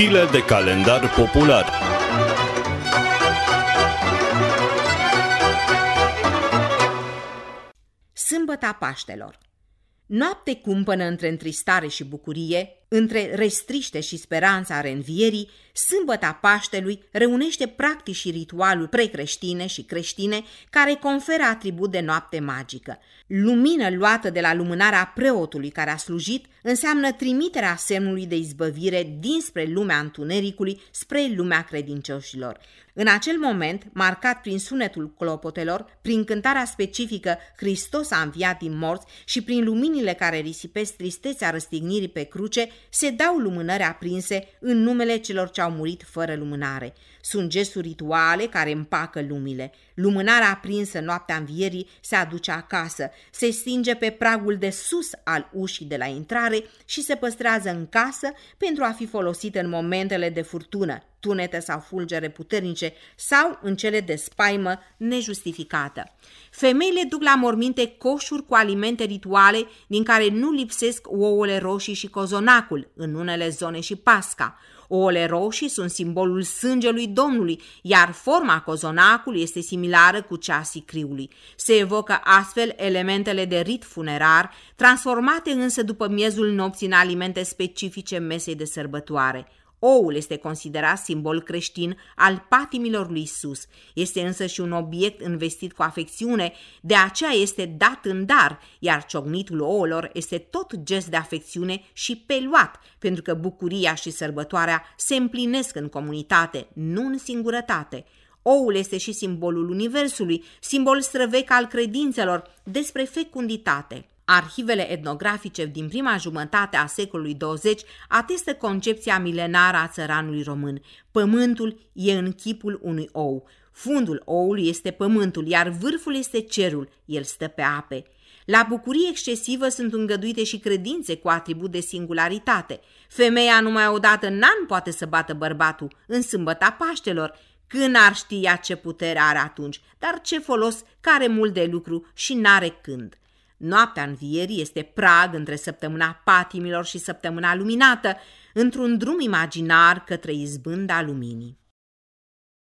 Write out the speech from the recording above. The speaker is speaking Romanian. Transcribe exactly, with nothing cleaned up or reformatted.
Știle de calendar popular. Sâmbăta Paștelor. Noapte cumpănă între întristare și bucurie, între restriște și speranța reînvierii, sâmbăta Paștelui reunește practici și ritualuri precreștine și creștine care conferă atribut de noapte magică. Lumină luată de la lumânarea preotului care a slujit înseamnă trimiterea semnului de izbăvire dinspre lumea întunericului spre lumea credincioșilor. În acel moment, marcat prin sunetul clopotelor, prin cântarea specifică Hristos a înviat din morți și prin luminile care risipesc tristețea răstignirii pe cruce, se dau lumânări aprinse în numele celor ce au murit fără lumânare. Sunt gesturi rituale care împacă lumile. Lumânarea aprinsă noaptea învierii se aduce acasă, se stinge pe pragul de sus al ușii de la intrare și se păstrează în casă pentru a fi folosită în momentele de furtună, tunete sau fulgere puternice sau în cele de spaimă nejustificată. Femeile duc la morminte coșuri cu alimente rituale din care nu lipsesc ouăle roșii și cozonacul, în unele zone și pasca. Ouăle roșii sunt simbolul sângelui Domnului, iar forma cozonacului este similară cu cea a sicriului. Se evocă astfel elementele de rit funerar, transformate însă după miezul nopții în alimente specifice mesei de sărbătoare. Oul este considerat simbol creștin al patimilor lui Isus. Este însă și un obiect investit cu afecțiune, de aceea este dat în dar, iar ciocnitul ouălor este tot gest de afecțiune și peluat, pentru că bucuria și sărbătoarea se împlinesc în comunitate, nu în singurătate. Oul este și simbolul universului, simbol străvechi al credințelor despre fecunditate. Arhivele etnografice din prima jumătate a secolului douăzeci atestă concepția milenară a țăranului român. Pământul e în chipul unui ou. Fundul oului este pământul, iar vârful este cerul. El stă pe ape. La bucurie excesivă sunt îngăduite și credințe cu atribut de singularitate. Femeia numai odată în an poate să bată bărbatul, în sâmbăta Paștelor. Când ar știa ce putere are atunci, dar ce folos, că are mult de lucru și n-are când. Noaptea învierii este prag între săptămâna patimilor și săptămâna luminată, într-un drum imaginar către izbânda luminii.